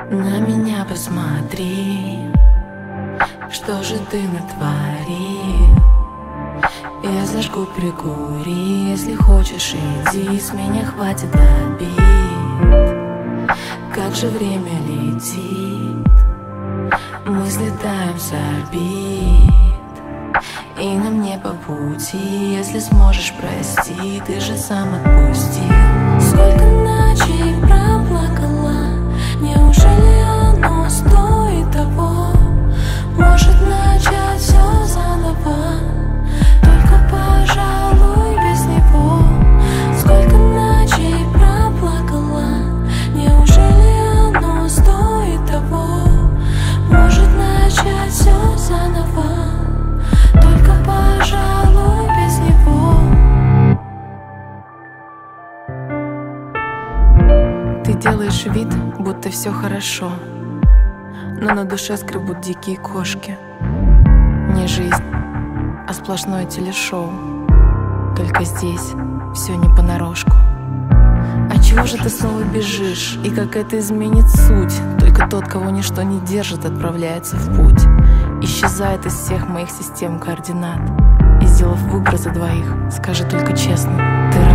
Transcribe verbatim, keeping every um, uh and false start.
На меня посмотри, что же ты натворил? Я зажгу, прикури, если хочешь, иди, с меня хватит обид. Как же время летит, мы слетаем с орбит, и нам не по пути. Если сможешь, прости, ты же сам отпустил. Сколько ночей проплакала, неужели оно стоит того? Может начать все заново, только, пожалуй, без него. Сколько ночей проплакала, неужели оно стоит того? Может начать все заново, только, пожалуй, без него. Ты делаешь вид, будто все хорошо, но на душе скребут дикие кошки. Не жизнь, а сплошное телешоу. Только здесь все не понарошку. А чего же ты снова бежишь? И как это изменит суть? Только тот, кого ничто не держит, отправляется в путь. Исчезает из всех моих систем координат. И сделав выбор за двоих, скажи только честно, ты рад?